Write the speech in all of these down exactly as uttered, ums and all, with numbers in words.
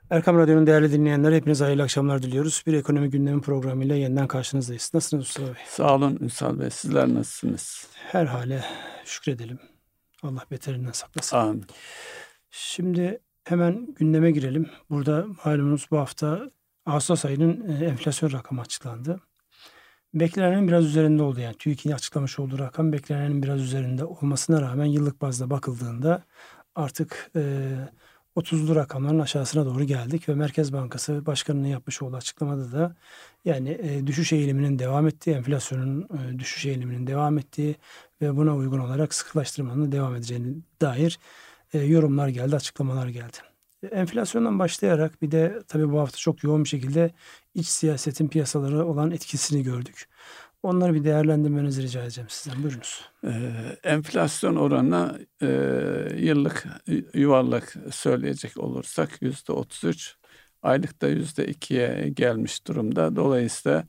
Erkam Radyo'nun değerli dinleyenleri, hepinize hayırlı akşamlar diliyoruz. Bir ekonomi gündemi programıyla yeniden karşınızdayız. Nasılsınız Mustafa Bey? Sağ olun Ünsal Bey. Sizler nasılsınız? Her hale şükredelim. Allah beterinden saklasın. Amin. Şimdi hemen gündeme girelim. Burada malumunuz bu hafta Ağustos ayının e, enflasyon rakamı açıklandı. Beklenenin biraz üzerinde oldu. Yani TÜİK'in açıklamış olduğu rakam beklenenin biraz üzerinde olmasına rağmen yıllık bazda bakıldığında artık e, otuzlu rakamların aşağısına doğru geldik ve Merkez Bankası Başkanı'nın yapmış olduğu açıklamada da yani e, düşüş eğiliminin devam ettiği, enflasyonun e, düşüş eğiliminin devam ettiği ve buna uygun olarak sıkılaştırmanın devam edeceğine dair e, yorumlar geldi, açıklamalar geldi. E, Enflasyondan başlayarak bir de tabii bu hafta çok yoğun bir şekilde iç siyasetin piyasalara olan etkisini gördük. Onları bir değerlendirmenizi rica edeceğim sizden. Buyurunuz. Ee, enflasyon oranına e, yıllık yuvarlak söyleyecek olursak yüzde otuz üç, aylıkta yüzde ikiye gelmiş durumda. Dolayısıyla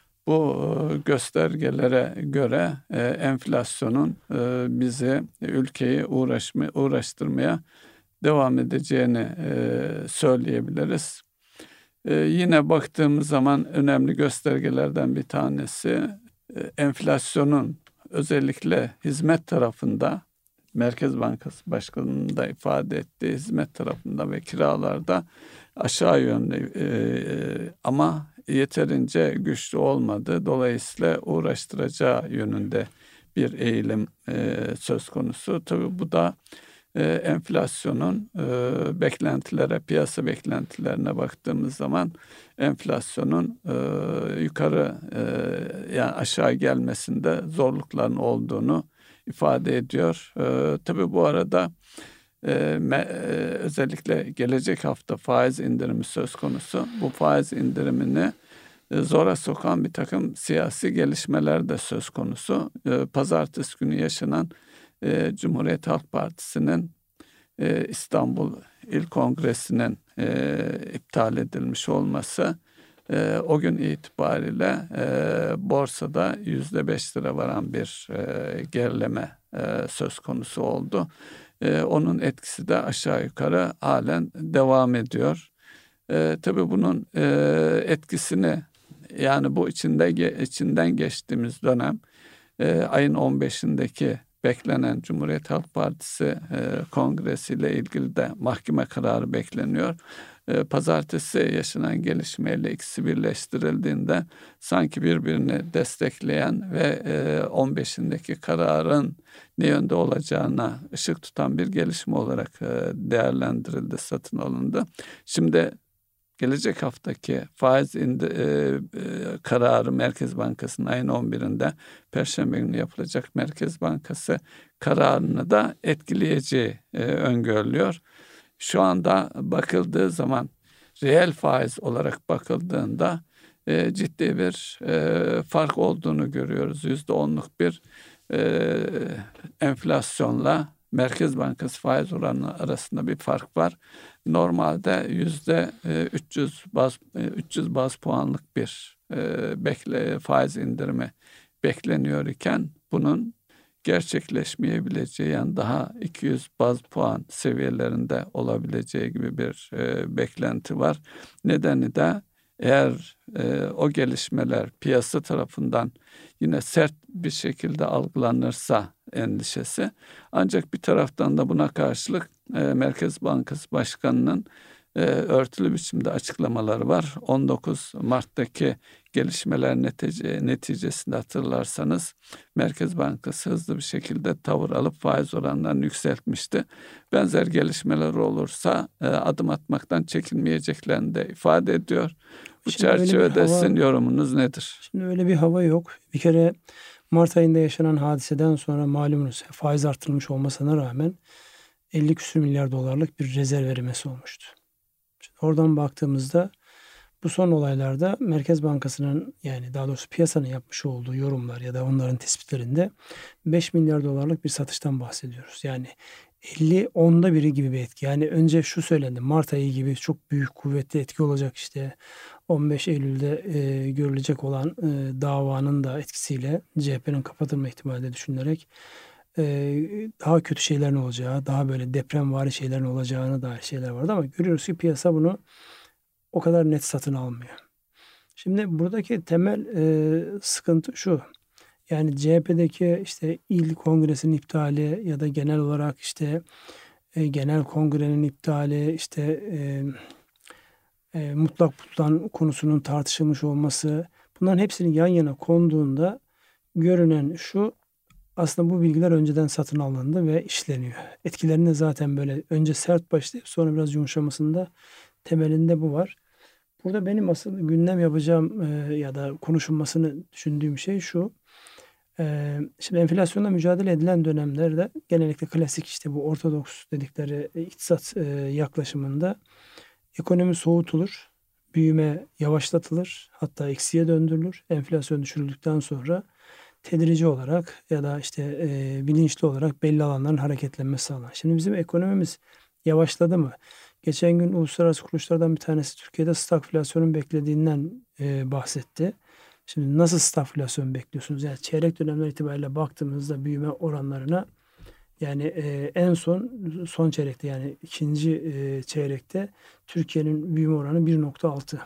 bu e, göstergelere göre e, enflasyonun e, bizi, ülkeyi uğraşma, uğraştırmaya devam edeceğini e, söyleyebiliriz. Ee, yine baktığımız zaman önemli göstergelerden bir tanesi e, enflasyonun özellikle hizmet tarafında, Merkez Bankası Başkanı'nın da ifade ettiği hizmet tarafında ve kiralarda aşağı yönlü e, e, ama yeterince güçlü olmadı. Dolayısıyla uğraştıracağı yönünde bir eğilim e, söz konusu. Tabii bu da e, enflasyonun e, beklentilere, piyasa beklentilerine baktığımız zaman enflasyonun e, yukarı e, yani aşağı gelmesinde zorlukların olduğunu ifade ediyor. E, tabii bu arada e, me, e, özellikle gelecek hafta faiz indirimi söz konusu. Bu faiz indirimini e, zora sokan bir takım siyasi gelişmeler de söz konusu. E, pazartesi günü yaşanan e, Cumhuriyet Halk Partisi'nin e, İstanbul İl Kongresi'nin e, iptal edilmiş olması e, o gün itibariyle e, borsada yüzde beş lira varan bir e, gerileme e, söz konusu oldu. E, onun etkisi de aşağı yukarı halen devam ediyor. E, tabii bunun e, etkisini yani bu içinde içinden geçtiğimiz dönem e, ayın on beşindeki beklenen Cumhuriyet Halk Partisi e, kongresiyle ilgili de mahkeme kararı bekleniyor. E, pazartesi yaşanan gelişmeyle ikisi birleştirildiğinde sanki birbirini destekleyen ve e, on beşindeki kararın ne yönde olacağına ışık tutan bir gelişme olarak e, değerlendirildi, satın alındı. Şimdi gelecek haftaki faiz indi, e, e, kararı Merkez Bankası'nın ayın on birinde Perşembe günü yapılacak Merkez Bankası kararını da etkileyeceği e, öngörülüyor. Şu anda bakıldığı zaman reel faiz olarak bakıldığında e, ciddi bir e, fark olduğunu görüyoruz. Yüzde onluk bir e, enflasyonla Merkez Bankası faiz oranı arasında bir fark var. Normalde yüzde üç yüz baz üç yüz baz puanlık bir e, bekle faiz indirimi bekleniyor iken bunun gerçekleşmeyebileceği yani daha iki yüz baz puan seviyelerinde olabileceği gibi bir e, beklenti var. Nedeni de eğer e, o gelişmeler piyasa tarafından yine sert bir şekilde algılanırsa endişesi. Ancak bir taraftan da buna karşılık e, Merkez Bankası Başkanı'nın e, örtülü biçimde açıklamaları var. on dokuz Mart'taki gelişmeler netice, neticesinde hatırlarsanız Merkez Bankası hızlı bir şekilde tavır alıp faiz oranlarını yükseltmişti. Benzer gelişmeler olursa e, adım atmaktan çekinmeyeceklerini de ifade ediyor. Bu Şimdi öyle bir çerçevede hava, sizin yorumunuz nedir? şimdi öyle bir hava yok. Bir kere Mart ayında yaşanan hadiseden sonra malumunuz faiz artırılmış olmasına rağmen elli küsur milyar dolarlık bir rezerv erimesi olmuştu. Şimdi oradan baktığımızda bu son olaylarda Merkez Bankası'nın yani daha doğrusu piyasanın yapmış olduğu yorumlar ya da onların tespitlerinde beş milyar dolarlık bir satıştan bahsediyoruz. Yani elli onda biri gibi bir etki. Yani önce şu söylendi, Mart ayı gibi çok büyük kuvvetli etki olacak, işte on beş Eylül'de e, görülecek olan e, davanın da etkisiyle C H P'nin kapatılma ihtimali de düşünülerek e, daha kötü şeylerin olacağı, daha böyle depremvari şeylerin olacağına dair şeyler vardı ama görüyoruz ki piyasa bunu o kadar net satın almıyor. Şimdi buradaki temel e, sıkıntı şu. Yani C H P'deki işte il kongresinin iptali ya da genel olarak işte e, genel kongrenin iptali, işte e, e, mutlak butlan konusunun tartışılmış olması, bunların hepsinin yan yana konduğunda görünen şu: aslında bu bilgiler önceden satın alındı ve işleniyor. Etkilerinde zaten böyle önce sert başlayıp sonra biraz yumuşamasında temelinde bu var. Burada benim asıl gündem yapacağım e, ya da konuşulmasını düşündüğüm şey şu. E, şimdi enflasyonla mücadele edilen dönemlerde genellikle klasik işte bu ortodoks dedikleri e, iktisat e, yaklaşımında ekonomi soğutulur, büyüme yavaşlatılır, hatta eksiye döndürülür. Enflasyon düşürüldükten sonra tedrici olarak ya da işte e, bilinçli olarak belli alanların hareketlenmesi sağlanır. Şimdi bizim ekonomimiz yavaşladı mı? Geçen gün uluslararası kuruluşlardan bir tanesi Türkiye'de stagflasyonun beklediğinden e, bahsetti. Şimdi nasıl stagflasyon bekliyorsunuz? Yani çeyrek dönemler itibariyle baktığımızda büyüme oranlarına, yani e, en son son çeyrekte, yani ikinci e, çeyrekte Türkiye'nin büyüme oranı bir nokta altı.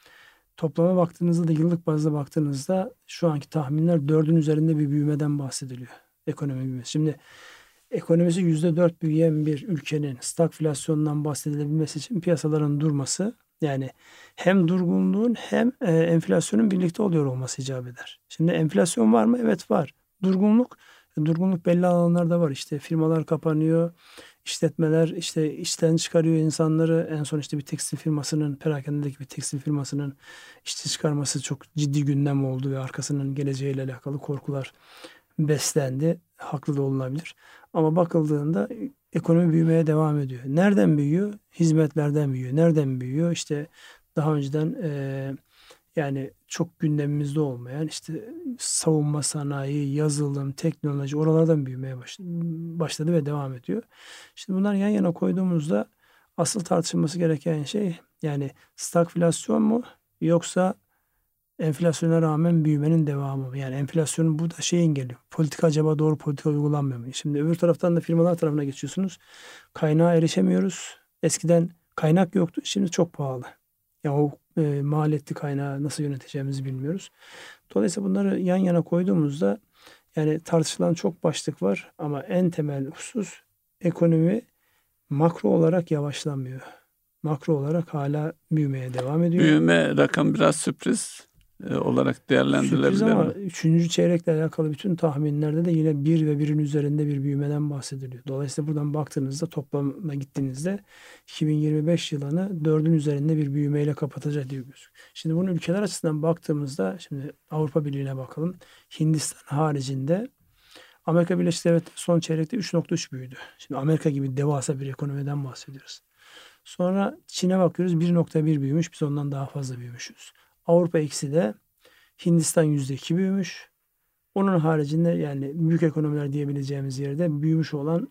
Toplama baktığınızda da yıllık bazda baktığınızda şu anki tahminler dördün üzerinde bir büyümeden bahsediliyor. Ekonomi büyümesi. Şimdi ekonomisi yüzde dört büyüyen bir ülkenin stagflasyondan bahsedilebilmesi için piyasaların durması, yani hem durgunluğun hem e, enflasyonun birlikte oluyor olması icap eder. Şimdi enflasyon var mı? Evet, var. Durgunluk, durgunluk belli alanlarda var. İşte firmalar kapanıyor, işletmeler işte işten çıkarıyor insanları. En son işte bir tekstil firmasının, perakendedeki bir tekstil firmasının işçi çıkarması çok ciddi gündem oldu ve arkasının geleceğiyle alakalı korkular beslendi. Haklı da olunabilir. Ama bakıldığında ekonomi büyümeye devam ediyor. Nereden büyüyor? Hizmetlerden büyüyor. Nereden büyüyor? İşte daha önceden e, yani çok gündemimizde olmayan işte savunma sanayi, yazılım, teknoloji, oralardan büyümeye başladı, başladı ve devam ediyor. Şimdi bunları yan yana koyduğumuzda asıl tartışılması gereken şey, yani stagflasyon mu yoksa enflasyona rağmen büyümenin devamı mı? Yani enflasyonun burada şey engelliyor. Politika acaba doğru politika uygulanmıyor mu? Şimdi öbür taraftan da firmalar tarafına geçiyorsunuz. Kaynağa erişemiyoruz. Eskiden kaynak yoktu. Şimdi çok pahalı. Ya o e, maliyetli kaynağı nasıl yöneteceğimizi bilmiyoruz. Dolayısıyla bunları yan yana koyduğumuzda yani tartışılan çok başlık var ama en temel husus, ekonomi makro olarak yavaşlamıyor. Makro olarak hala büyümeye devam ediyor. Büyüme rakam biraz sürpriz e, olarak Sürpriz değerlendirilebilir ama mi? üçüncü çeyrekle alakalı bütün tahminlerde de yine bir ve birin üzerinde bir büyümeden bahsediliyor. Dolayısıyla buradan baktığınızda, toplama gittiğinizde iki bin yirmi beş yılını dördün üzerinde bir büyümeyle kapatacak diye gözüküyor. Şimdi bunu ülkeler açısından baktığımızda, şimdi Avrupa Birliği'ne bakalım. Hindistan haricinde Amerika Birleşik Devletleri son çeyrekte üç nokta üç büyüdü. Şimdi Amerika gibi devasa bir ekonomiden bahsediyoruz. Sonra Çin'e bakıyoruz, bir nokta bir büyümüş. Biz ondan daha fazla büyümüşüz. Avrupa eksi de, Hindistan yüzde iki büyümüş. Onun haricinde yani büyük ekonomiler diyebileceğimiz yerde büyümüş olan,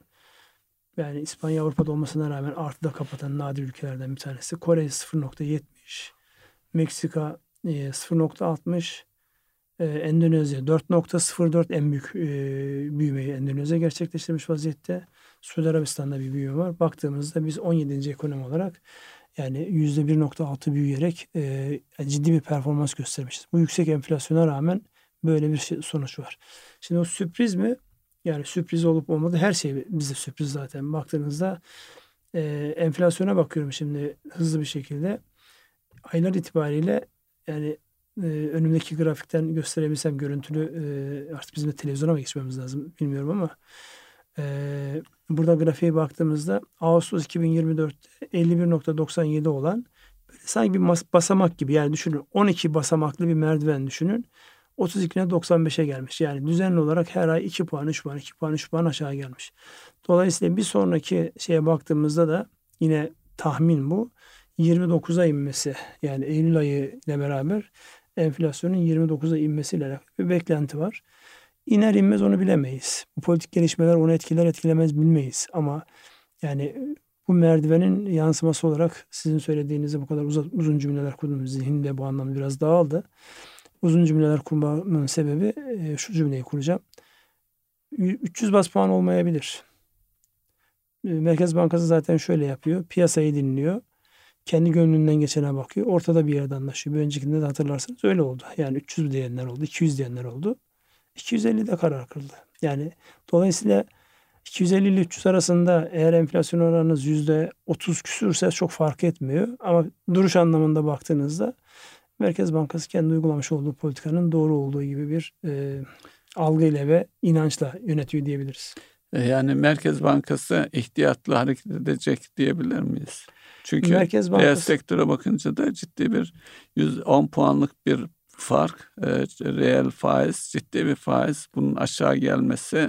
yani İspanya Avrupa'da olmasına rağmen artıda kapatan nadir ülkelerden bir tanesi. Kore sıfır nokta yetmiş, Meksika e, sıfır nokta altmış, e, Endonezya dört nokta sıfır dört, en büyük e, büyümeyi Endonezya gerçekleştirmiş vaziyette. Suudi Arabistan'da bir büyüme var. Baktığımızda biz on yedinci ekonomi olarak yani yüzde bir nokta altı büyüyerek e, ciddi bir performans göstermişiz. Bu yüksek enflasyona rağmen böyle bir şey, sonuç var. Şimdi o sürpriz mi? Yani sürpriz olup olmadı, her şey bize sürpriz zaten. Baktığınızda e, enflasyona bakıyorum şimdi hızlı bir şekilde. Aylar itibariyle, yani e, önümdeki grafikten gösterebilsem görüntülü, e, artık bizim de televizyona mı geçmemiz lazım bilmiyorum ama e, burada grafiğe baktığımızda Ağustos iki bin yirmi dörtte elli bir nokta doksan yedi olan, böyle sanki bir mas- basamak gibi, yani düşünün on iki basamaklı bir merdiven düşünün. otuz ikine doksan beşe gelmiş. Yani düzenli olarak her ay iki puan, üç puan, iki puan, üç puan aşağı gelmiş. Dolayısıyla bir sonraki şeye baktığımızda da yine tahmin bu. yirmi dokuza inmesi, yani Eylül ayı ile beraber enflasyonun yirmi dokuza inmesiyle alakalı bir beklenti var. İner inmez onu bilemeyiz. Bu politik gelişmeler onu etkiler etkilemez bilmeyiz. Ama yani bu merdivenin yansıması olarak sizin söylediğinizde bu kadar uzun, uzun cümleler kurdum. Zihnimde bu anlamda biraz dağıldı. Uzun cümleler kurmamın sebebi, e, şu cümleyi kuracağım. üç yüz baz puan olmayabilir. Merkez Bankası zaten şöyle yapıyor. Piyasayı dinliyor. Kendi gönlünden geçene bakıyor. Ortada bir yerde anlaşıyor. Bir öncekinde de hatırlarsanız öyle oldu. Yani üç yüz diyenler oldu, iki yüz diyenler oldu. iki yüz elli de karar kıldı. Yani dolayısıyla iki yüz elli ile üç yüz arasında eğer enflasyon oranınız yüzde otuz küsürse çok fark etmiyor. Ama duruş anlamında baktığınızda Merkez Bankası kendi uygulamış olduğu politikanın doğru olduğu gibi bir e, algıyla ve inançla yönetiyor diyebiliriz. Yani Merkez Bankası ihtiyatlı hareket edecek diyebilir miyiz? Çünkü Merkez reel Bankası sektöre bakınca da ciddi bir yüz on puanlık bir fark. E, reel faiz, ciddi bir faiz. Bunun aşağı gelmesi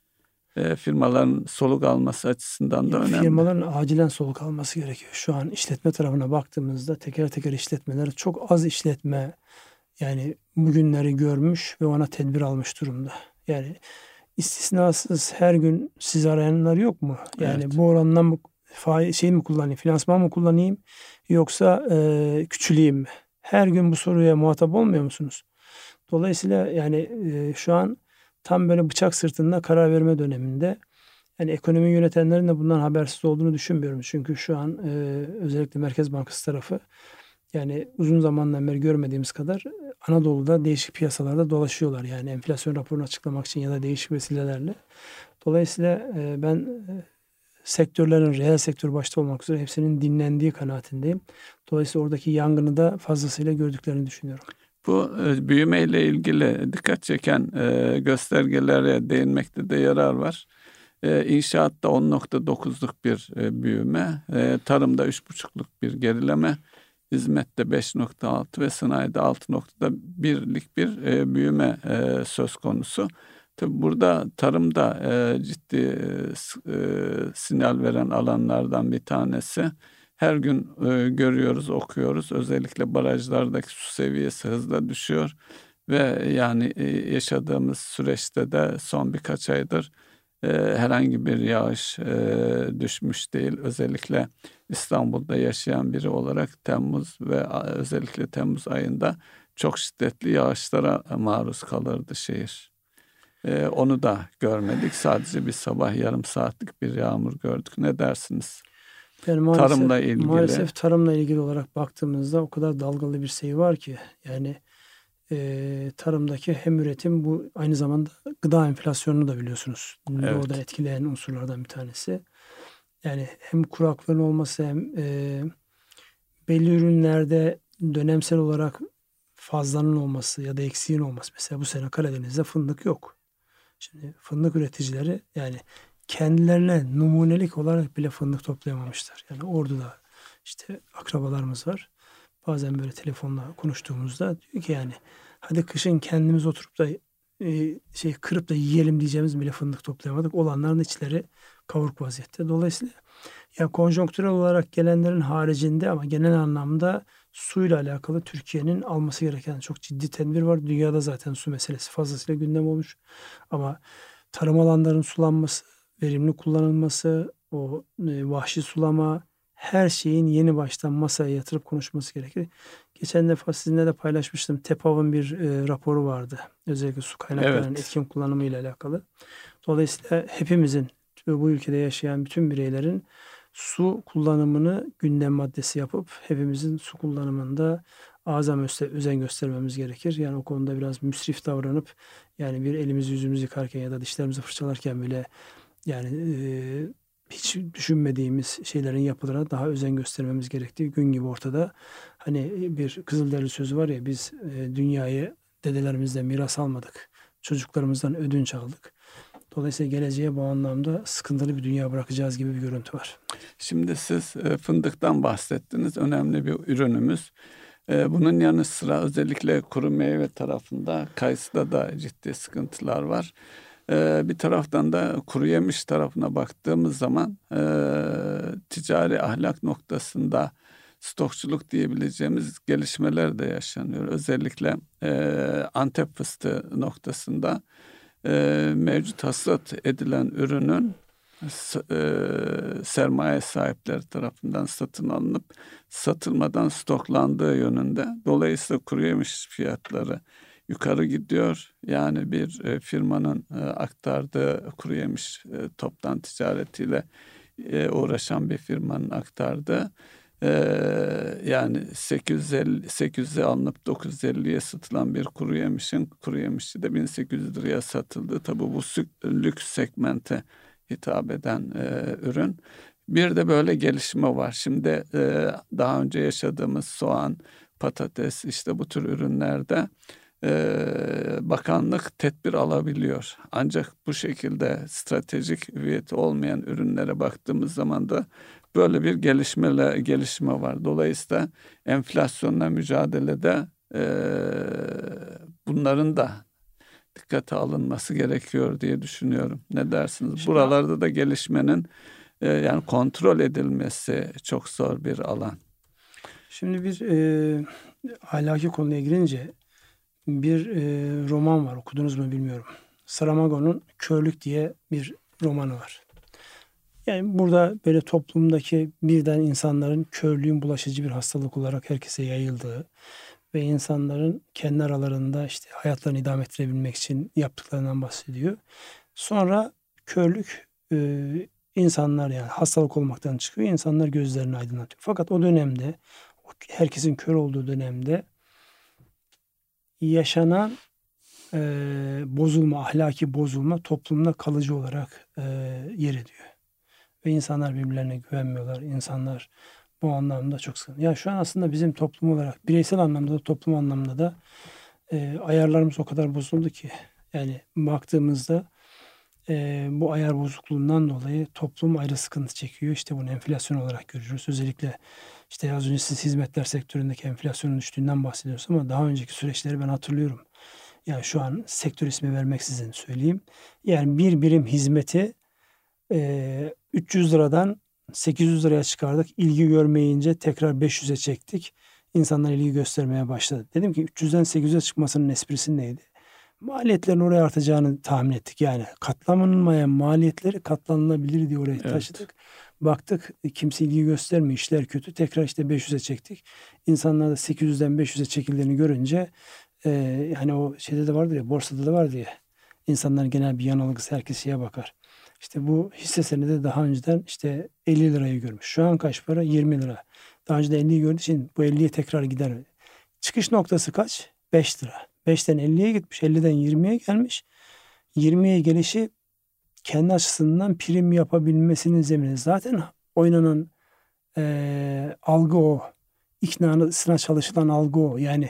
e, firmaların soluk alması açısından da önemli. Firmaların acilen soluk alması gerekiyor. Şu an işletme tarafına baktığımızda teker teker işletmeler, çok az işletme yani bugünleri görmüş ve ona tedbir almış durumda. Yani istisnasız her gün sizi arayanlar yok mu? Yani Evet. bu orandan mı faiz şey mi kullanayım, finansman mı kullanayım yoksa e, küçüleyim mi? Her gün bu soruya muhatap olmuyor musunuz? Dolayısıyla yani e, şu an tam böyle bıçak sırtında karar verme döneminde. Yani ekonomi yönetenlerin de bundan habersiz olduğunu düşünmüyorum. Çünkü şu an e, özellikle Merkez Bankası tarafı yani uzun zamandan beri görmediğimiz kadar Anadolu'da değişik piyasalarda dolaşıyorlar. Yani enflasyon raporunu açıklamak için ya da değişik vesilelerle. Dolayısıyla e, ben e, sektörlerin, reel sektör başta olmak üzere hepsinin dinlendiği kanaatindeyim. Dolayısıyla oradaki yangını da fazlasıyla gördüklerini düşünüyorum. Bu e, büyüme ile ilgili dikkat çeken e, göstergelere değinmekte de yarar var. E, inşaatta on nokta dokuzluk bir e, büyüme, e, tarımda üç buçukluk bir gerileme, hizmette beş nokta altı ve sanayide altı nokta birlik bir e, büyüme e, söz konusu. Tabii burada tarımda e, ciddi e, e, sinyal veren alanlardan bir tanesi. Her gün e, görüyoruz, okuyoruz. Özellikle barajlardaki su seviyesi hızla düşüyor ve yani e, yaşadığımız süreçte de son birkaç aydır e, herhangi bir yağış e, düşmüş değil. Özellikle İstanbul'da yaşayan biri olarak Temmuz ve a- özellikle Temmuz ayında çok şiddetli yağışlara maruz kalırdı şehir. E, onu da görmedik. Sadece bir sabah yarım saatlik bir yağmur gördük. Ne dersiniz? Yani maalesef, Tarımla ilgili. maalesef tarımla ilgili olarak baktığımızda o kadar dalgalı bir seyir var ki yani e, tarımdaki hem üretim bu aynı zamanda gıda enflasyonunu da biliyorsunuz. Evet. Doğrudan etkileyen unsurlardan bir tanesi. Yani hem kuraklığın olması hem e, belli ürünlerde dönemsel olarak fazlanın olması ya da eksiğin olması. Mesela bu sene Karadeniz'de fındık yok. Şimdi fındık üreticileri yani kendilerine numunelik olarak bile fındık toplayamamışlar. Yani Ordu'da işte akrabalarımız var. Bazen böyle telefonla konuştuğumuzda diyor ki yani hadi kışın kendimiz oturup da e, şey kırıp da yiyelim diyeceğimiz bile fındık toplayamadık. Olanların içleri kavuruk vaziyette. Dolayısıyla ya konjonktürel olarak gelenlerin haricinde ama genel anlamda suyla alakalı Türkiye'nin alması gereken çok ciddi tedbir var. Dünyada zaten su meselesi fazlasıyla gündem olmuş. Ama tarım alanlarının sulanması, verimli kullanılması, o e, vahşi sulama, her şeyin yeni baştan masaya yatırıp konuşması gerekir. Geçen defa sizinle de paylaşmıştım. TEPAV'ın bir e, raporu vardı. Özellikle su kaynaklarının Evet. etkin kullanımı ile alakalı. Dolayısıyla hepimizin ve bu ülkede yaşayan bütün bireylerin su kullanımını gündem maddesi yapıp hepimizin su kullanımında azam öste- özen göstermemiz gerekir. Yani o konuda biraz müsrif davranıp yani bir elimizi yüzümüzü yıkarken ya da dişlerimizi fırçalarken bile yani e, hiç düşünmediğimiz şeylerin yapılarına daha özen göstermemiz gerektiği gün gibi ortada. Hani bir Kızılderili sözü var ya biz e, dünyayı dedelerimizden miras almadık. Çocuklarımızdan ödünç aldık. Dolayısıyla geleceğe bu anlamda sıkıntılı bir dünya bırakacağız gibi bir görüntü var. Şimdi siz e, fındıktan bahsettiniz. Önemli bir ürünümüz. E, bunun yanı sıra özellikle kuru meyve tarafında kayısıda da ciddi sıkıntılar var. E, bir taraftan da kuru yemiş tarafına baktığımız zaman e, ticari ahlak noktasında stokçuluk diyebileceğimiz gelişmeler de yaşanıyor. Özellikle e, Antep fıstığı noktasında e, mevcut hasat edilen ürünün s- e, sermaye sahipleri tarafından satın alınıp satılmadan stoklandığı yönünde. Dolayısıyla kuru yemiş fiyatları yukarı gidiyor. Yani bir e, firmanın e, aktardığı kuru yemiş e, toptan ticaretiyle e, uğraşan bir firmanın aktardığı e, yani sekiz yüz elli, sekiz yüze alınıp dokuz yüz elliye satılan bir kuru yemişin kuru yemişçi de bin sekiz yüz liraya satıldı. Tabii bu sük- lüks segmente hitap eden e, ürün. Bir de böyle gelişme var. Şimdi e, daha önce yaşadığımız soğan, patates işte bu tür ürünlerde e, bakanlık tedbir alabiliyor. Ancak bu şekilde stratejik hüviyeti olmayan ürünlere baktığımız zaman da böyle bir gelişmeyle gelişme var. Dolayısıyla enflasyonla mücadelede e, bunların da dikkate alınması gerekiyor diye düşünüyorum. Ne dersiniz? Şimdi, Buralarda da gelişmenin e, yani kontrol edilmesi çok zor bir alan. şimdi bir e, ahlaki konuya girince bir e, roman var. Okudunuz mu bilmiyorum. Saramago'nun Körlük diye bir romanı var. Yani burada böyle toplumdaki birden insanların körlüğün bulaşıcı bir hastalık olarak herkese yayıldığı ve insanların kendi aralarında işte hayatlarını idame ettirebilmek için yaptıklarından bahsediyor. Sonra körlük e, insanlar yani hastalık olmaktan çıkıyor. İnsanlar gözlerini aydınlatıyor. Fakat o dönemde herkesin kör olduğu dönemde yaşanan e, bozulma, ahlaki bozulma toplumda kalıcı olarak e, yer ediyor. Ve insanlar birbirlerine güvenmiyorlar. İnsanlar bu anlamda çok sıkıntı. Ya şu an aslında bizim toplum olarak bireysel anlamda da toplum anlamda da e, ayarlarımız o kadar bozuldu ki. Yani baktığımızda e, bu ayar bozukluğundan dolayı toplum ayrı sıkıntı çekiyor. İşte bunu enflasyon olarak görüyoruz. Özellikle işte az önce siz hizmetler sektöründeki enflasyonun düştüğünden bahsediyorsunuz ama daha önceki süreçleri ben hatırlıyorum. Yani şu an sektör ismi vermeksizin söyleyeyim. Yani bir birim hizmeti e, üç yüz liradan sekiz yüz liraya çıkardık. İlgi görmeyince tekrar beş yüze çektik. İnsanlar ilgi göstermeye başladı. Dedim ki üç yüzden sekiz yüze çıkmasının esprisi neydi? Maliyetlerin oraya artacağını tahmin ettik. Yani katlanılmayan maliyetleri katlanılabilir diye oraya Evet. taşıdık. Baktık kimse ilgi göstermiyor. İşler kötü. Tekrar işte beş yüze çektik. İnsanlar da sekiz yüzden beş yüze çekildiğini görünce e, hani o şeyde de vardır ya, borsada da vardı ya. İnsanlar genel bir yanılgısı, herkes şeye bakar. İşte bu hisse senedi daha önceden işte elli lirayı görmüş. Şu an kaç para? yirmi lira. Daha önce de elliyi gördüğü için bu elliye tekrar gider. Çıkış noktası kaç? beş lira. beşten elliye gitmiş. elliden yirmiye gelmiş. yirmiye gelişi kendi açısından prim yapabilmesinin zemini. Zaten oynanan eee, algı o. İknasına çalışılan algı o. Yani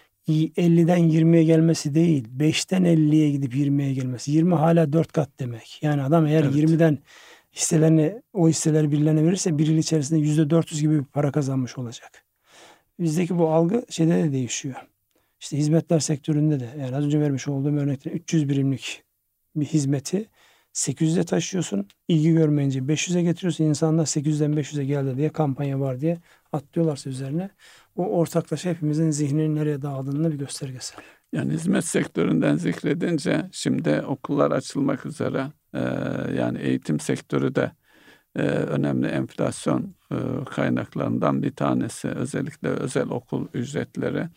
elliden yirmiye gelmesi değil. beşten elliye gidip yirmiye gelmesi. yirmi hala dört kat demek. Yani adam eğer Evet. yirmiden hisselerini, o hisseleri birilerine verirse bir yıl içerisinde yüzde dört yüz gibi bir para kazanmış olacak. Bizdeki bu algı şeyde de değişiyor. İşte hizmetler sektöründe de yani az önce vermiş olduğum örnekte üç yüz birimlik bir hizmeti sekiz yüze taşıyorsun. İlgi görmeyince beş yüze getiriyorsun. İnsanlar sekiz yüzden beş yüze geldi diye kampanya var diye atlıyorlarsa üzerine. O ortaklaşa hepimizin zihninin nereye dağıldığını bir göstergesi. Yani hizmet sektöründen zikredince şimdi okullar açılmak üzere e, yani eğitim sektörü de e, önemli enflasyon e, kaynaklarından bir tanesi. Özellikle özel okul ücretleri.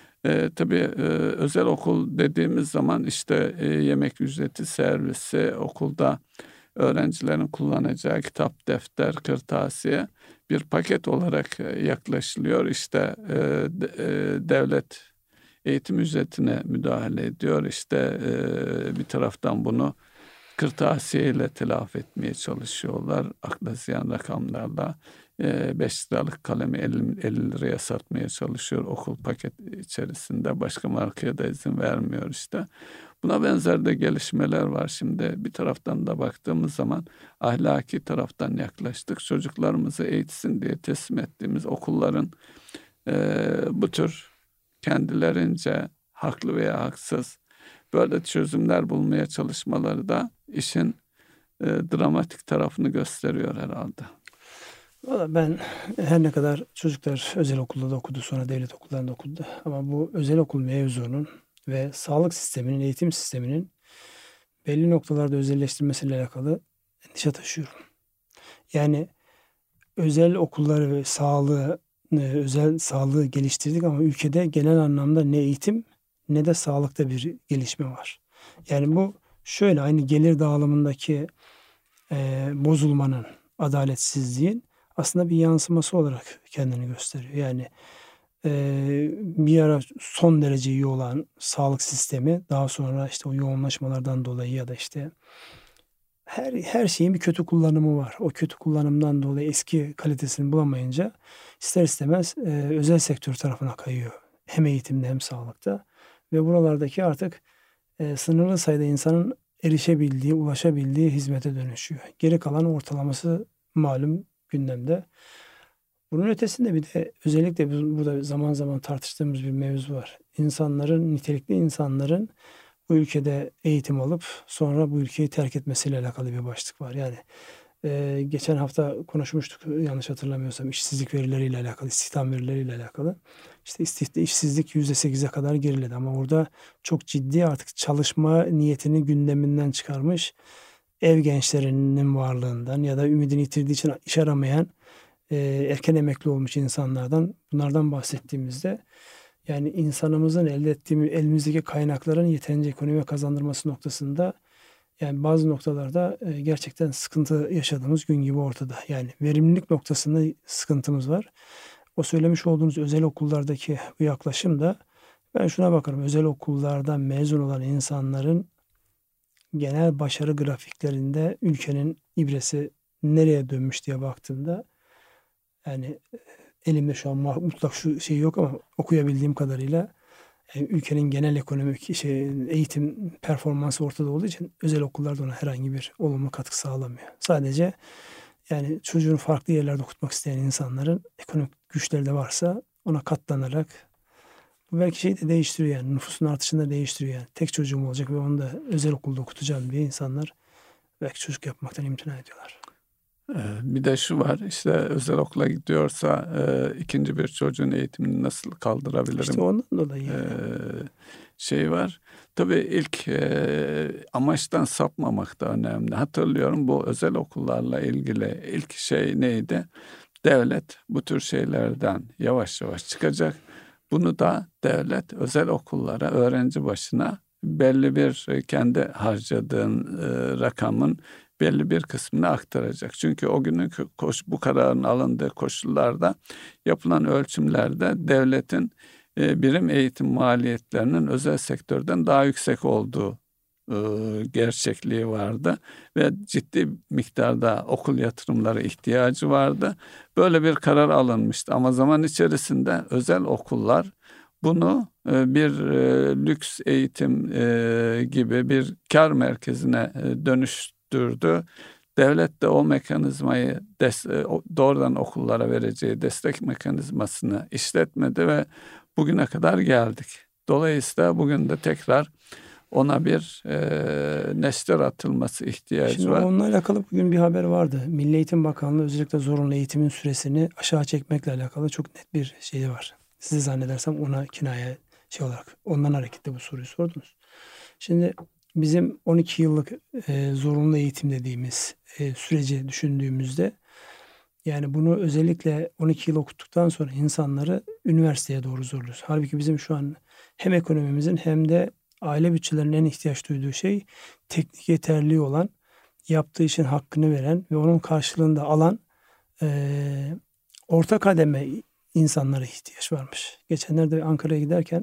E, tabii e, özel okul dediğimiz zaman işte e, yemek ücreti, servisi, okulda öğrencilerin kullanacağı kitap, defter, kırtasiye bir paket olarak e, yaklaşılıyor. İşte e, de, e, devlet eğitim ücretine müdahale ediyor. İşte e, bir taraftan bunu kırtasiyeyle telafi etmeye çalışıyorlar. Akla ziyan rakamlarla e, beş liralık kalemi elli, elli liraya satmaya çalışıyor okul paket içerisinde. Başka markaya da izin vermiyor işte. Buna benzer de gelişmeler var şimdi. Bir taraftan da baktığımız zaman ahlaki taraftan yaklaştık. Çocuklarımızı eğitsin diye teslim ettiğimiz okulların e, bu tür kendilerince haklı veya haksız böyle çözümler bulmaya çalışmaları da işin e, dramatik tarafını gösteriyor herhalde. Valla ben her ne kadar çocuklar özel okulda da okudu, sonra devlet okullarında okudu ama bu özel okul mevzunun ve sağlık sisteminin, eğitim sisteminin belli noktalarda özelleştirmesiyle alakalı endişe taşıyorum. Yani özel okulları ve sağlığı, özel sağlığı geliştirdik ama ülkede genel anlamda ne eğitim ne de sağlıkta bir gelişme var. Yani bu şöyle, aynı gelir dağılımındaki e, bozulmanın, adaletsizliğin aslında bir yansıması olarak kendini gösteriyor. Yani e, bir ara son derece iyi olan sağlık sistemi daha sonra işte o yoğunlaşmalardan dolayı ya da işte her her şeyin bir kötü kullanımı var. O kötü kullanımdan dolayı eski kalitesini bulamayınca ister istemez e, özel sektör tarafına kayıyor. Hem eğitimde hem sağlıkta. Ve buralardaki artık e, sınırlı sayıda insanın erişebildiği, ulaşabildiği hizmete dönüşüyor. Geri kalan ortalaması malum gündemde. Bunun ötesinde bir de özellikle biz burada zaman zaman tartıştığımız bir mevzu var. İnsanların, nitelikli insanların bu ülkede eğitim alıp sonra bu ülkeyi terk etmesiyle alakalı bir başlık var. Yani e, geçen hafta konuşmuştuk, yanlış hatırlamıyorsam, işsizlik verileriyle alakalı, istihdam verileriyle alakalı. İşte istihdam, işsizlik yüzde sekize kadar geriledi ama orada çok ciddi artık çalışma niyetini gündeminden çıkarmış ev gençlerinin varlığından ya da ümidini yitirdiği için iş aramayan e, erken emekli olmuş insanlardan, bunlardan bahsettiğimizde yani insanımızın elde ettiğimiz, elimizdeki kaynakların yeterince ekonomiye kazandırması noktasında yani bazı noktalarda e, gerçekten sıkıntı yaşadığımız gün gibi ortada. Yani verimlilik noktasında sıkıntımız var. O söylemiş olduğunuz özel okullardaki bu yaklaşım da, ben şuna bakarım: özel okullardan mezun olan insanların genel başarı grafiklerinde ülkenin ibresi nereye dönmüş diye baktığımda, yani elimde şu an mutlak şu şey yok ama okuyabildiğim kadarıyla yani ülkenin genel ekonomik şey, eğitim performansı ortada olduğu için özel okullarda ona herhangi bir olumlu katkı sağlamıyor. Sadece yani çocuğunu farklı yerlerde okutmak isteyen insanların ekonomik güçleri de varsa ona katlanarak, bu belki şeyi de değiştiriyor, yani nüfusun artışını da değiştiriyor. Yani tek çocuğum olacak ve onu da özel okulda okutacağım diye insanlar belki çocuk yapmaktan imtina ediyorlar. Bir de şu var, işte özel okula gidiyorsa e, ikinci bir çocuğun eğitimini nasıl kaldırabilirim? İşte ondan dolayı yani. E, şey var. Tabii ilk e, amaçtan sapmamak da önemli. Hatırlıyorum, bu özel okullarla ilgili ilk şey neydi? Devlet bu tür şeylerden yavaş yavaş çıkacak. Bunu da devlet özel okullara öğrenci başına belli bir kendi harcadığın e, rakamın belli bir kısmını aktaracak. Çünkü o günün koş, bu kararın alındığı koşullarda yapılan ölçümlerde devletin e, birim eğitim maliyetlerinin özel sektörden daha yüksek olduğu e, gerçekliği vardı ve ciddi miktarda okul yatırımları ihtiyacı vardı. Böyle bir karar alınmıştı ama zaman içerisinde özel okullar bunu e, bir e, lüks eğitim e, gibi bir kar merkezine e, dönüştürdü. Devlet de o mekanizmayı des, e, doğrudan okullara vereceği destek mekanizmasını işletmedi ve bugüne kadar geldik. Dolayısıyla bugün de tekrar ona bir e, neşter atılması ihtiyacı Şimdi var. onunla alakalı bugün bir haber vardı. Milli Eğitim Bakanlığı özellikle zorunlu eğitimin süresini aşağı çekmekle alakalı çok net bir şey var. Sizi zannedersem ona kinaye şey olarak ondan hareketle bu soruyu sordunuz. Şimdi bizim on iki yıllık e, zorunlu eğitim dediğimiz e, süreci düşündüğümüzde, yani bunu özellikle on iki yıl okuttuktan sonra insanları üniversiteye doğru zorluyoruz. Halbuki bizim şu an hem ekonomimizin hem de aile bütçelerinin en ihtiyaç duyduğu şey teknik yeterliği olan, yaptığı işin hakkını veren ve onun karşılığında alan e, orta kademe insanlara ihtiyaç varmış. Geçenlerde Ankara'ya giderken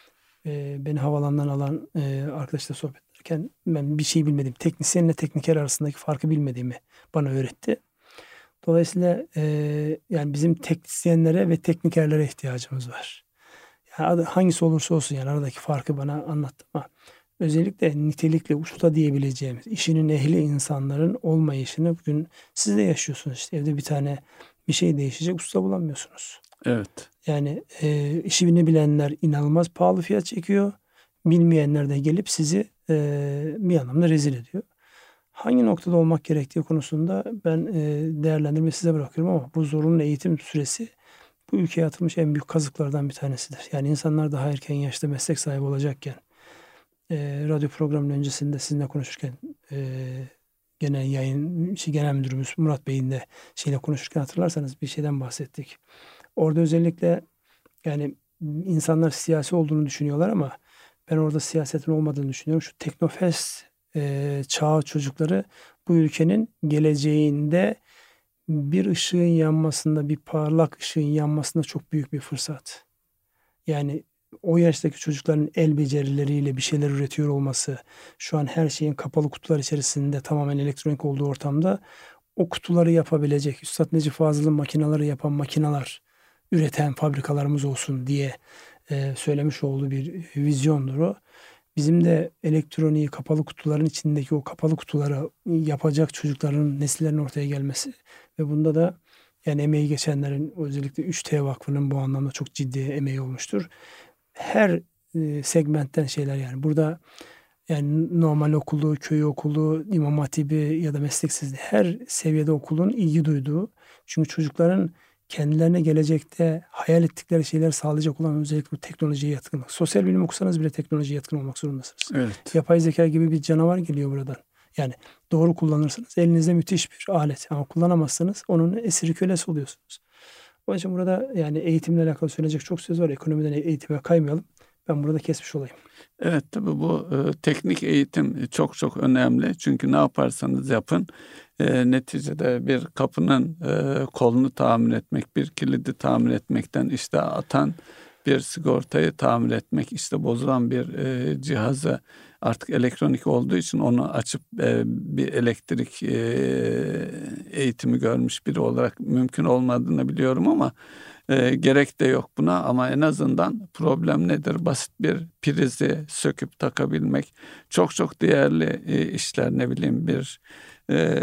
e, beni havalandan alan e, arkadaşla sohbet ederken ben bir şey bilmediğim, teknisyenle tekniker arasındaki farkı bilmediğimi bana öğretti. Dolayısıyla e, yani bizim teknisyenlere ve teknikerlere ihtiyacımız var. Yani hangisi olursa olsun yani aradaki farkı bana anlattı ama özellikle nitelikli usta diyebileceğimiz işinin ehli insanların olmayışını bugün siz de yaşıyorsunuz. İşte evde bir tane bir şey değişecek, usta bulamıyorsunuz. Evet. Yani e, işini bilenler inanılmaz pahalı fiyat çekiyor. Bilmeyenler de gelip sizi e, bir anlamda rezil ediyor. Hangi noktada olmak gerektiği konusunda ben e, değerlendirmeyi size bırakıyorum ama bu zorunlu eğitim süresi bu ülkeye atılmış en büyük kazıklardan bir tanesidir. Yani insanlar daha erken yaşta meslek sahibi olacakken, e, radyo programının öncesinde sizinle konuşurken e, genel yayın şey, genel müdürümüz Murat Bey'in de şeyle konuşurken hatırlarsanız bir şeyden bahsettik. Orada özellikle yani insanlar siyasi olduğunu düşünüyorlar ama ben orada siyasetin olmadığını düşünüyorum. Şu teknofest e, çağı çocukları bu ülkenin geleceğinde bir ışığın yanmasında, bir parlak ışığın yanmasında çok büyük bir fırsat. Yani o yaştaki çocukların el becerileriyle bir şeyler üretiyor olması, şu an her şeyin kapalı kutular içerisinde tamamen elektronik olduğu ortamda o kutuları yapabilecek, Üstad Necip Fazıl'ın makinaları yapan makinalar üreten fabrikalarımız olsun diye e, söylemiş olduğu bir vizyondur o. Bizim de elektroniği kapalı kutuların içindeki o kapalı kutuları yapacak çocukların nesillerinin ortaya gelmesi ve bunda da yani emeği geçenlerin özellikle üç T Vakfı'nın bu anlamda çok ciddi emeği olmuştur. Her e, segmentten şeyler yani. Burada yani normal okulu, köy okulu, imam hatibi ya da mesleksizliği her seviyede okulun ilgi duyduğu. Çünkü çocukların kendilerine gelecekte hayal ettikleri şeyler sağlayacak olan özellikle bu teknolojiye yatkınlık. Sosyal bilim okusanız bile teknolojiye yatkın olmak zorundasınız. Evet. Yapay zeka gibi bir canavar geliyor buradan. Yani doğru kullanırsanız elinizde müthiş bir alet ama kullanamazsanız onun esiri kölesi oluyorsunuz. Onun için burada yani eğitimle alakalı söyleyecek çok söz var. Ekonomiden eğitime kaymayalım. Ben burada kesmiş olayım. Evet, tabii bu e, teknik eğitim çok çok önemli. Çünkü ne yaparsanız yapın e, neticede bir kapının e, kolunu tamir etmek, bir kilidi tamir etmekten işte atan bir sigortayı tamir etmek, işte bozulan bir e, cihazı artık elektronik olduğu için onu açıp e, bir elektrik e, eğitimi görmüş biri olarak mümkün olmadığını biliyorum ama E, gerek de yok buna ama en azından problem nedir? Basit bir prizi söküp takabilmek çok çok değerli e, işler, ne bileyim bir e,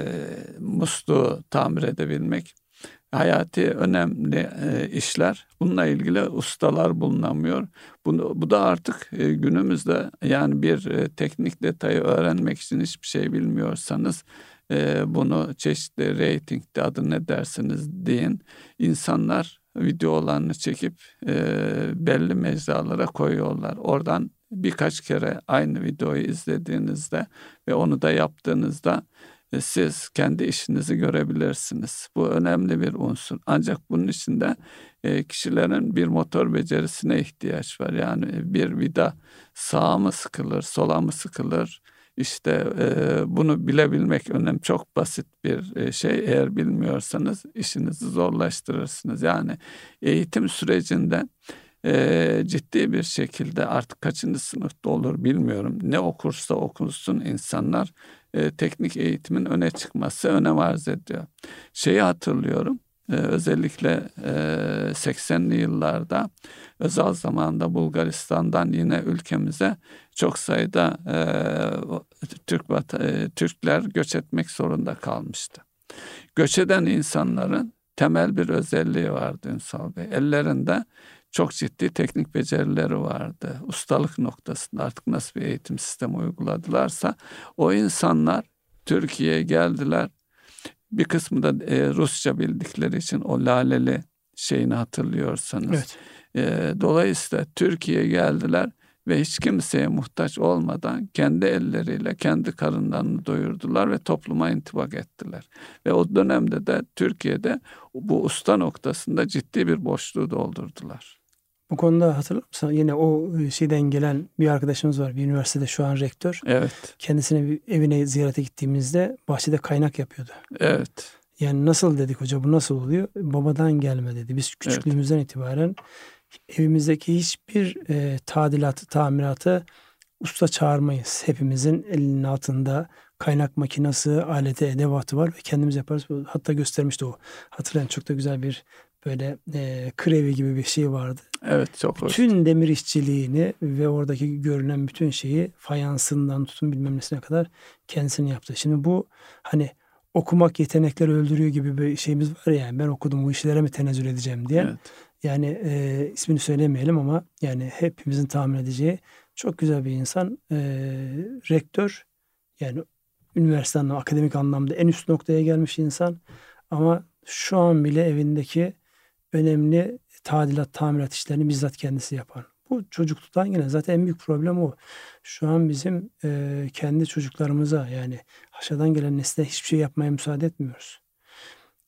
musluğu tamir edebilmek. Hayati önemli e, işler. Bununla ilgili ustalar bulunamıyor. Bunu, bu da artık e, günümüzde yani bir e, teknik detayı öğrenmek için hiçbir şey bilmiyorsanız e, bunu çeşitli reytingde adı ne dersiniz deyin. İnsanlar videolarını çekip e, belli mecralara koyuyorlar. Oradan birkaç kere aynı videoyu izlediğinizde ve onu da yaptığınızda e, siz kendi işinizi görebilirsiniz. Bu önemli bir unsur. Ancak bunun için de e, kişilerin bir motor becerisine ihtiyaç var. Yani bir vida sağa mı sıkılır, sola mı sıkılır? İşte e, bunu bilebilmek önemli. Çok basit bir e, şey. Eğer bilmiyorsanız işinizi zorlaştırırsınız. Yani eğitim sürecinde e, ciddi bir şekilde artık kaçıncı sınıfta olur bilmiyorum. Ne okursa okusun insanlar e, teknik eğitimin öne çıkması önem arz ediyor. Şeyi hatırlıyorum. Ee, özellikle e, seksenli yıllarda özel zamanda Bulgaristan'dan yine ülkemize çok sayıda e, Türk e, Türkler göç etmek zorunda kalmıştı. Göç eden insanların temel bir özelliği vardı Ünsal Bey. Ellerinde çok ciddi teknik becerileri vardı. Ustalık noktasında artık nasıl bir eğitim sistemi uyguladılarsa o insanlar Türkiye'ye geldiler. Bir kısmı da e, Rusça bildikleri için o laleli şeyini hatırlıyorsanız. Evet. E, dolayısıyla Türkiye'ye geldiler ve hiç kimseye muhtaç olmadan kendi elleriyle kendi karınlarını doyurdular ve topluma intibak ettiler. Ve o dönemde de Türkiye'de bu usta noktasında ciddi bir boşluğu doldurdular. Bu konuda hatırlar mısın? Yine o şeyden gelen bir arkadaşımız var. Bir üniversitede şu an rektör. Evet. Kendisine bir evine ziyarete gittiğimizde bahçede kaynak yapıyordu. Evet. Yani nasıl dedik hoca, bu nasıl oluyor? Babadan gelme dedi. Biz küçüklüğümüzden evet. itibaren evimizdeki hiçbir e, tadilatı, tamiratı usta çağırmayız. Hepimizin elinin altında kaynak makinesi, aleti, edevatı var ve kendimiz yaparız. Hatta göstermişti o. Hatırlayan çok da güzel bir böyle e, krevi gibi bir şey vardı. Evet, çok hoş. Bütün demir işçiliğini ve oradaki görünen bütün şeyi fayansından tutun bilmem nesine kadar kendisini yaptı. Şimdi bu hani okumak yetenekleri öldürüyor gibi bir şeyimiz var ya, yani ben okudum bu işlere mi tenezzül edeceğim diye. Evet. Yani e, ismini söylemeyelim ama yani hepimizin tahmin edeceği çok güzel bir insan. E, rektör, yani üniversitenin akademik anlamda en üst noktaya gelmiş insan ama şu an bile evindeki önemli tadilat, tamirat işlerini bizzat kendisi yapan. Bu çocukluktan yine zaten en büyük problem o. Şu an bizim e, kendi çocuklarımıza, yani aşağıdan gelen nesle hiçbir şey yapmaya müsaade etmiyoruz.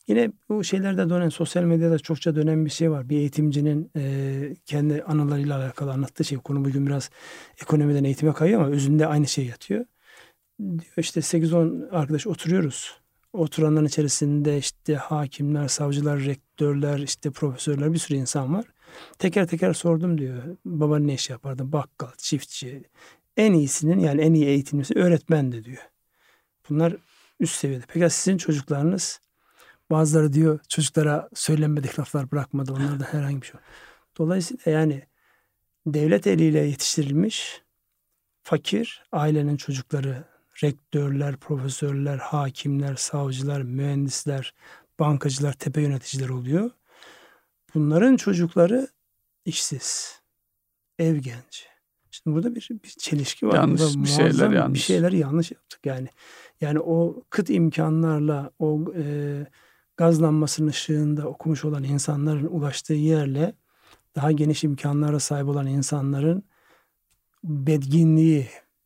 Yine bu şeylerde dönen, sosyal medyada çokça dönen bir şey var. Bir eğitimcinin e, kendi anılarıyla alakalı anlattığı şey. Konu bugün biraz ekonomiden eğitime kayıyor ama özünde aynı şey yatıyor. Diyor işte sekiz on arkadaş oturuyoruz. Oturanların içerisinde işte hakimler, savcılar, rektörler, işte profesörler, bir sürü insan var. Teker teker sordum diyor. Baban ne iş yapardı? Bakkal, çiftçi. En iyisinin, yani en iyi eğitimlisi öğretmen de diyor. Bunlar üst seviyede. Peki sizin çocuklarınız, bazıları diyor çocuklara söylenmedik laflar bırakmadı. Onlarda herhangi bir şey yok. Dolayısıyla yani devlet eliyle yetiştirilmiş fakir ailenin çocukları, rektörler, profesörler, hakimler, savcılar, mühendisler, bankacılar, tepe yöneticiler oluyor. Bunların çocukları işsiz, ev genci. Şimdi burada bir, bir çelişki var. Yanlış Burada bir şeyler muazzam yanlış. bir şeyler yanlış yaptık yani. Yani o kıt imkanlarla, o e, gaz lambasının ışığında okumuş olan insanların ulaştığı yerle daha geniş imkanlara sahip olan insanların bedginliği,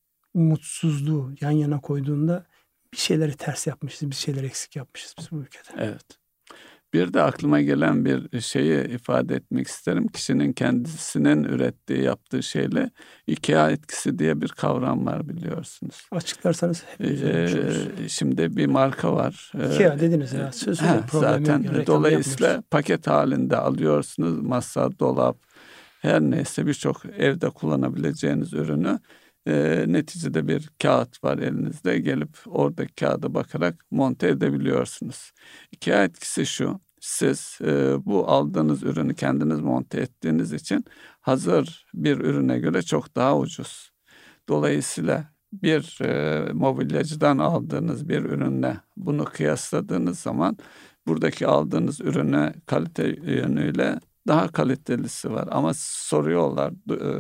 umutsuzluğu yan yana koyduğunda bir şeyleri ters yapmışız, bir şeyleri eksik yapmışız biz bu ülkede. Evet. Bir de aklıma gelen bir şeyi ifade etmek isterim. Kişinin kendisinin ürettiği, yaptığı şeyle IKEA etkisi diye bir kavram var, biliyorsunuz. Açıklarsanız hepimiz Ee, şimdi bir marka var. IKEA dediniz ya. Söz Ha, problem zaten yok. dolayısıyla paket halinde alıyorsunuz. Masa, dolap, her neyse birçok evde kullanabileceğiniz ürünü e, neticede bir kağıt var elinizde. Gelip oradaki kağıda bakarak monte edebiliyorsunuz. IKEA etkisi şu: siz e, bu aldığınız ürünü kendiniz monte ettiğiniz için hazır bir ürüne göre çok daha ucuz. Dolayısıyla bir e, mobilyacıdan aldığınız bir ürünle bunu kıyasladığınız zaman buradaki aldığınız ürüne kalite yönüyle daha kalitelisi var. Ama soruyorlar,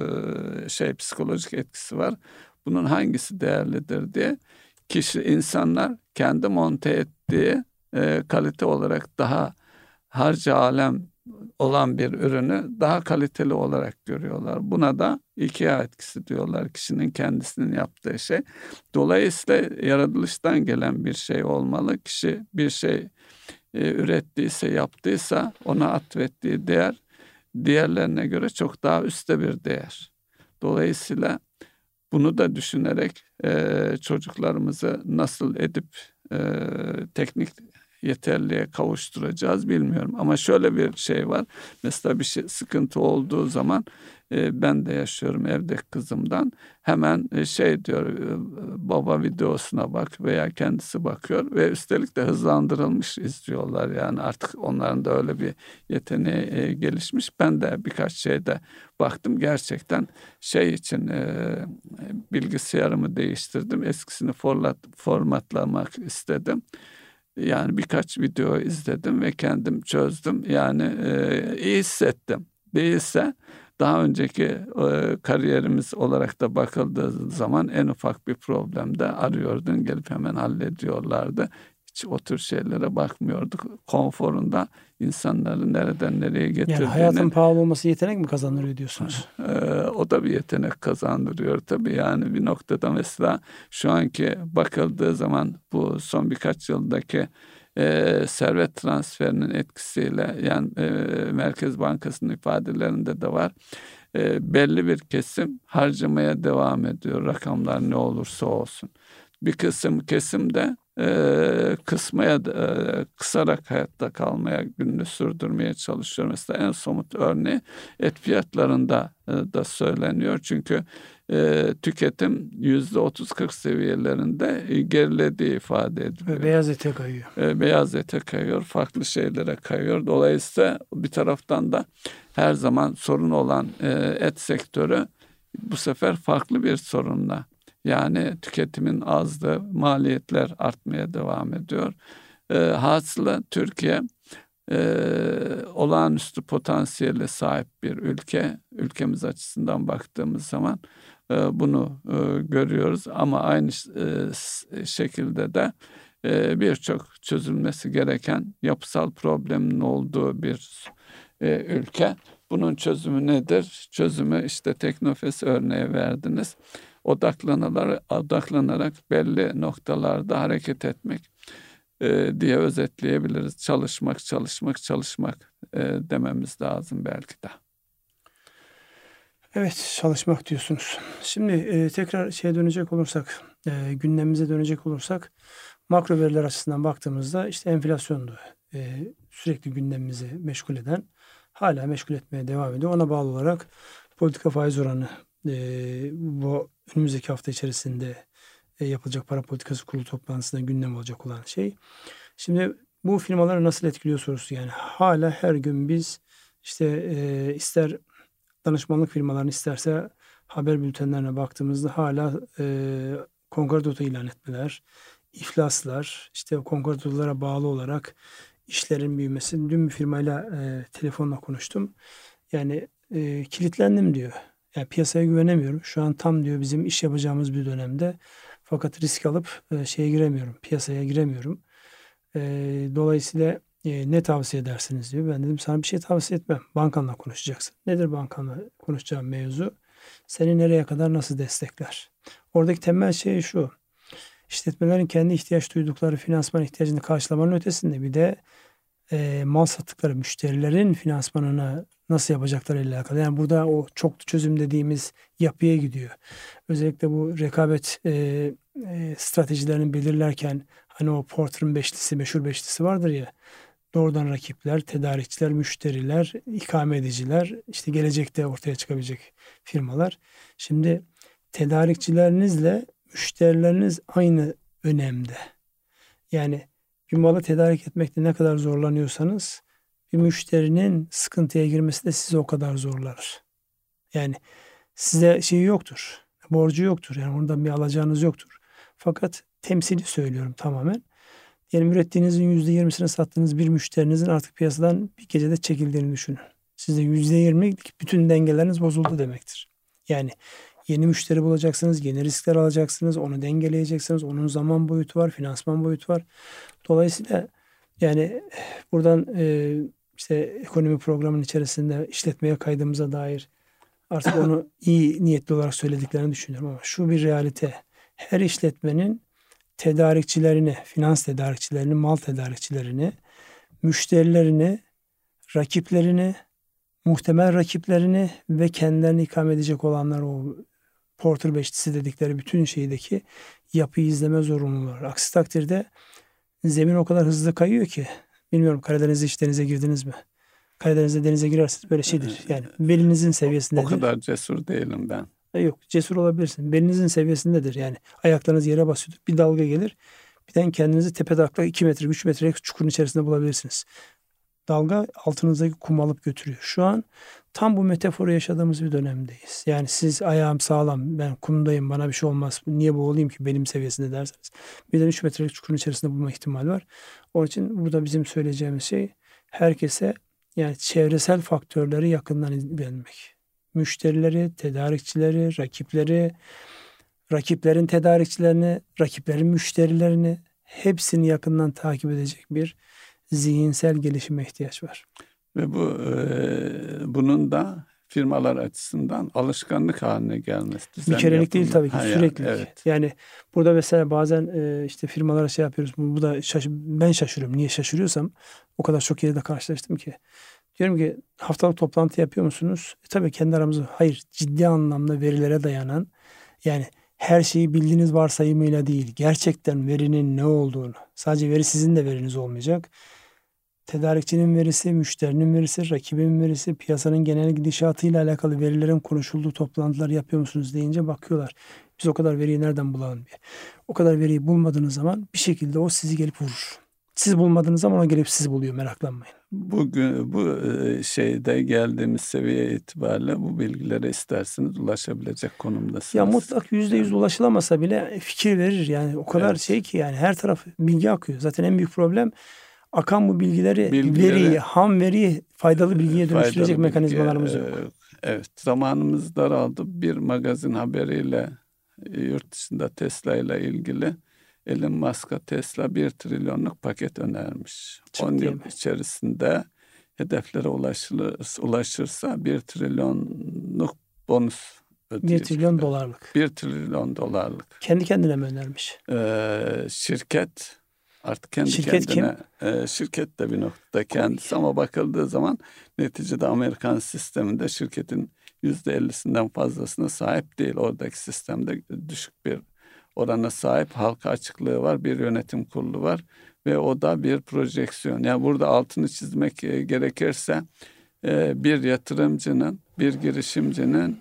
e, şey psikolojik etkisi var. Bunun hangisi değerlidir diye. Kişi, insanlar kendi monte ettiği e, kalite olarak daha harca alem olan bir ürünü daha kaliteli olarak görüyorlar. Buna da IKEA etkisi diyorlar. Kişinin kendisinin yaptığı şey. Dolayısıyla yaratılıştan gelen bir şey olmalı. Kişi bir şey e, ürettiyse, yaptıysa ona atfettiği değer diğerlerine göre çok daha üstte bir değer. Dolayısıyla bunu da düşünerek e, çocuklarımızı nasıl edip e, teknik yeterliğe kavuşturacağız bilmiyorum. Ama şöyle bir şey var. Mesela bir şey, sıkıntı olduğu zaman e, ben de yaşıyorum evdeki kızımdan. Hemen e, şey diyor, e, baba videosuna bak, veya kendisi bakıyor ve üstelik de hızlandırılmış izliyorlar. Yani artık onların da öyle bir yeteneği e, gelişmiş. Ben de birkaç şeyde baktım. Gerçekten şey için e, bilgisayarımı değiştirdim. Eskisini format, formatlamak istedim. Yani birkaç video izledim ve kendim çözdüm. Yani e, iyi hissettim. Değilse daha önceki e, kariyerimiz olarak da bakıldığı zaman en ufak bir problemde arıyordun, gelip hemen hallediyorlardı. Hiç o tür şeylere bakmıyorduk. Konforunda insanları nereden nereye getirdiğini. Yani hayatın pahalı olması yetenek mi kazandırıyor diyorsunuz? E, o da bir yetenek kazandırıyor tabii. Yani bir noktada mesela şu anki bakıldığı zaman bu son birkaç yıldaki e, servet transferinin etkisiyle, yani e, Merkez Bankası'nın ifadelerinde de var. E, belli bir kesim harcamaya devam ediyor, rakamlar ne olursa olsun. Bir kısım kesim de e, kısmaya e, kısarak hayatta kalmaya, gününü sürdürmeye çalışıyor. Mesela en somut örneği et fiyatlarında e, da söyleniyor. Çünkü e, tüketim yüzde otuz kırk seviyelerinde e, gerilediği ifade ediliyor. Ve beyaz ete kayıyor. E, beyaz ete kayıyor, farklı şeylere kayıyor. Dolayısıyla bir taraftan da her zaman sorun olan e, et sektörü bu sefer farklı bir sorunla, yani tüketimin azlığı, maliyetler artmaya devam ediyor. E, hasılı Türkiye e, olağanüstü potansiyele sahip bir ülke. Ülkemiz açısından baktığımız zaman e, bunu e, görüyoruz. Ama aynı e, şekilde de e, birçok çözülmesi gereken yapısal problemin olduğu bir e, ülke. Bunun çözümü nedir? Çözümü işte Teknofest örneği verdiniz. Odaklanarak, odaklanarak belli noktalarda hareket etmek. e, diye özetleyebiliriz. Çalışmak, çalışmak, çalışmak e, dememiz lazım belki de. Evet, çalışmak diyorsunuz. Şimdi e, tekrar şeye dönecek olursak, e, gündemimize dönecek olursak, makro veriler açısından baktığımızda işte enflasyondu e, sürekli gündemimizi meşgul eden, hala meşgul etmeye devam ediyor. Ona bağlı olarak politika faiz oranı e, bu önümüzdeki hafta içerisinde e, yapılacak para politikası kurulu toplantısında gündem olacak olan şey. Şimdi bu firmaları nasıl etkiliyor sorusu, yani hala her gün biz işte e, ister danışmanlık firmalarını isterse haber bültenlerine baktığımızda hala e, konkordato ilan etmeler, iflaslar, işte konkordatolara bağlı olarak işlerin büyümesi. Dün bir firmayla e, telefonla konuştum. Yani e, kilitlendim diyor. Yani piyasaya güvenemiyorum. Şu an tam diyor bizim iş yapacağımız bir dönemde. Fakat risk alıp e, şeye giremiyorum, piyasaya giremiyorum. E, dolayısıyla e, ne tavsiye edersiniz diyor. Ben dedim sana bir şey tavsiye etmem. Bankanla konuşacaksın. Nedir bankanla konuşacağım mevzu? Seni nereye kadar nasıl destekler? Oradaki temel şey şu. İşletmelerin kendi ihtiyaç duydukları finansman ihtiyacını karşılamanın ötesinde bir de e, mal sattıkları müşterilerin finansmanını nasıl yapacaklarıyla alakalı. Yani burada o çoklu çözüm dediğimiz yapıya gidiyor. Özellikle bu rekabet e, e, stratejilerini belirlerken hani o Porter'ın beşlisi, meşhur beşlisi vardır ya. Doğrudan rakipler, tedarikçiler, müşteriler, ikame ediciler, işte gelecekte ortaya çıkabilecek firmalar. Şimdi tedarikçilerinizle müşterileriniz aynı önemde. Yani bir malı tedarik etmekte ne kadar zorlanıyorsanız bir müşterinin sıkıntıya girmesi de sizi o kadar zorlar. Yani size şeyi yoktur, borcu yoktur. Yani ondan bir alacağınız yoktur. Fakat temsili söylüyorum tamamen. Yani ürettiğinizin yüzde yirmisini sattığınız bir müşterinizin artık piyasadan bir gecede çekildiğini düşünün. Sizde yüzde yirmilik bütün dengeleriniz bozuldu demektir. Yani yeni müşteri bulacaksınız, yeni riskler alacaksınız, onu dengeleyeceksiniz. Onun zaman boyutu var, finansman boyutu var. Dolayısıyla yani buradan e, işte ekonomi programının içerisinde işletmeye kaydımıza dair artık onu iyi niyetli olarak söylediklerini düşünüyorum ama şu bir realite. Her işletmenin tedarikçilerini, finans tedarikçilerini, mal tedarikçilerini, müşterilerini, rakiplerini, muhtemel rakiplerini ve kendilerini ikame edecek olanlar, o Porter beşlisi dedikleri bütün şeydeki yapıyı izleme zorunlular. Aksi takdirde zemin o kadar hızlı kayıyor ki, bilmiyorum Karadeniz'de hiç denize girdiniz mi? Karadeniz'de denize girerseniz böyle şeydir. Yani belinizin seviyesindedir. O kadar cesur değilim ben. Yok, cesur olabilirsin. Belinizin seviyesindedir. Yani ayaklarınız yere basıyordur. Bir dalga gelir. Birden kendinizi tepe taklak iki metre, üç metre çukurun içerisinde bulabilirsiniz. Dalga altınızdaki kumu alıp götürüyor. Şu an tam bu metaforu yaşadığımız bir dönemdeyiz. Yani siz ayağım sağlam, ben kumdayım, bana bir şey olmaz, niye boğulayım ki benim seviyesinde derseniz, birden üç metrelik çukurun içerisinde bulma ihtimali var. Onun için burada bizim söyleyeceğimiz şey, herkese yani çevresel faktörleri yakından ilgilenmek. Müşterileri, tedarikçileri, rakipleri, rakiplerin tedarikçilerini, rakiplerin müşterilerini hepsini yakından takip edecek bir zihinsel gelişime ihtiyaç var. Ve bu e, bunun da firmalar açısından alışkanlık haline gelmesi. Bir kerelik değil tabii ki, ha, sürekli. Yani, evet. Yani burada mesela bazen e, işte firmalara şey yapıyoruz. Bu, bu da şaş- ben şaşırıyorum. Niye şaşırıyorsam o kadar çok yerde karşılaştım ki. Diyorum ki haftalık toplantı yapıyor musunuz? E, tabii kendi aramızda hayır, ciddi anlamda verilere dayanan, yani her şeyi bildiğiniz varsayımıyla değil, gerçekten verinin ne olduğunu, sadece veri sizin de veriniz olmayacak. Tedarikçinin verisi, müşterinin verisi, rakibin verisi, piyasanın genel gidişatıyla alakalı verilerin konuşulduğu toplantılar yapıyor musunuz deyince bakıyorlar. Biz o kadar veriyi nereden bulalım diye. O kadar veriyi bulmadığınız zaman bir şekilde o sizi gelip vurur. Siz bulmadığınız zaman o gelip sizi buluyor, meraklanmayın. Bugün bu şeyde geldiğimiz seviye itibariyle bu bilgilere isterseniz ulaşabilecek konumdasınız. Ya mutlak yüzde yüz ulaşılamasa bile fikir verir. Yani o kadar evet. şey ki yani her taraf bilgi akıyor. Zaten en büyük problem akan bu bilgileri, bilgileri veriyi, ham veriyi faydalı bilgiye dönüştürecek faydalı mekanizmalarımız bilgi, yok. Evet, zamanımız daraldı. Bir magazin haberiyle yurt dışında Tesla ile ilgili Elon Musk'a Tesla bir trilyonluk paket önermiş. on yıl içerisinde hedeflere ulaşılır, ulaşırsa bir trilyonluk bonus ödeyecek. Bir trilyon dolarlık. Bir trilyon dolarlık. Kendi kendine mi önermiş? Ee, şirket Artık kendi Şirket kendine e, şirket de bir noktada kendisi ama bakıldığı zaman neticede Amerikan sisteminde şirketin yüzde ellisinden fazlasına sahip değil. Oradaki sistemde düşük bir orana sahip, halka açıklığı var, bir yönetim kurulu var ve o da bir projeksiyon. Yani burada altını çizmek e, gerekirse e, bir yatırımcının, bir girişimcinin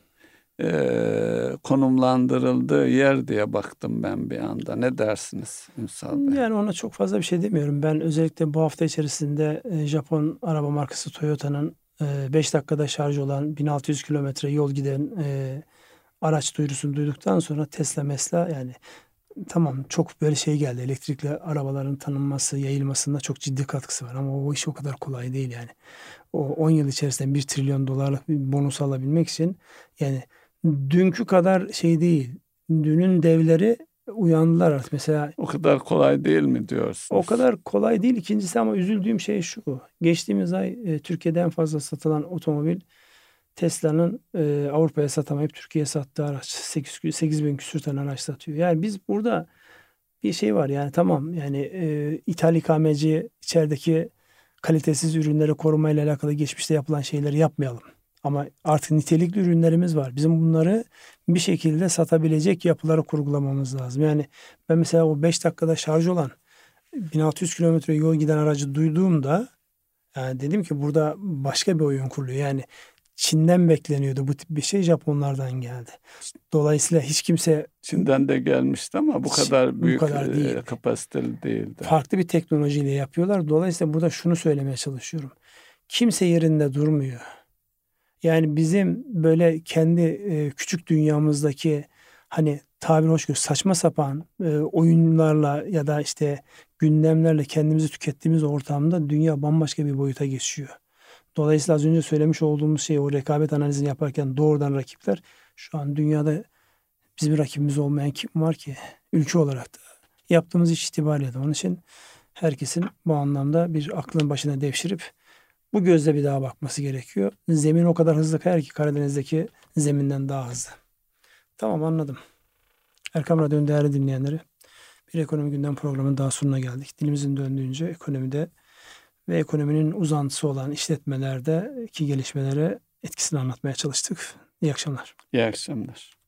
e, konumlandırıldığı yer diye baktım ben bir anda. Ne dersiniz Ünsal Bey? Yani ona çok fazla bir şey demiyorum. Ben özellikle bu hafta içerisinde e, Japon araba markası Toyota'nın beş dakikada şarj olan bin altı yüz kilometre yol giden e, araç duyurusunu duyduktan sonra Tesla mesela yani tamam çok böyle şey geldi. Elektrikli arabaların tanınması, yayılmasında çok ciddi katkısı var ama o iş o kadar kolay değil yani. O on yıl içerisinde bir trilyon dolarlık bir bonus alabilmek için yani dünkü kadar şey değil. Dünün devleri uyandılar artık. Mesela O kadar kolay değil mi diyorsunuz? o kadar kolay değil. İkincisi ama üzüldüğüm şey şu. Geçtiğimiz ay e, Türkiye'de en fazla satılan otomobil Tesla'nın e, Avrupa'ya satamayıp Türkiye'ye sattığı araç. sekiz bin küsür tane araç satıyor. Yani biz burada bir şey var yani tamam yani e, ithal ikameci içerideki kalitesiz ürünleri korumayla alakalı geçmişte yapılan şeyleri yapmayalım. Ama artık nitelikli ürünlerimiz var. Bizim bunları bir şekilde satabilecek yapıları kurgulamamız lazım. Yani ben mesela o beş dakikada şarj olan bin altı yüz kilometre yol giden aracı duyduğumda yani dedim ki burada başka bir oyun kuruluyor. Yani Çin'den bekleniyordu bu tip bir şey, Japonlardan geldi. Dolayısıyla hiç kimse Çin'den de gelmişti ama bu kadar bu büyük kadar e, değil. kapasiteli değildi. Farklı bir teknolojiyle yapıyorlar. Dolayısıyla burada şunu söylemeye çalışıyorum. Kimse yerinde durmuyor. Yani bizim böyle kendi e, küçük dünyamızdaki hani tabir hoş gör saçma sapan e, oyunlarla ya da işte gündemlerle kendimizi tükettiğimiz ortamda dünya bambaşka bir boyuta geçiyor. Dolayısıyla az önce söylemiş olduğumuz şey o rekabet analizini yaparken doğrudan rakipler şu an dünyada bizim rakibimiz olmayan kim var ki? Ülke olarak da yaptığımız iş itibariyle de. Onun için herkesin bu anlamda bir aklın başına devşirip bu gözle bir daha bakması gerekiyor. Zemin o kadar hızlı kayar ki Karadeniz'deki zeminden daha hızlı. Tamam, anladım. Erkam Radyo'nun değerli dinleyenleri, bir ekonomi gündem programının daha sonuna geldik. Dilimizin döndüğünce ekonomide ve ekonominin uzantısı olan işletmelerdeki gelişmelere etkisini anlatmaya çalıştık. İyi akşamlar. İyi akşamlar.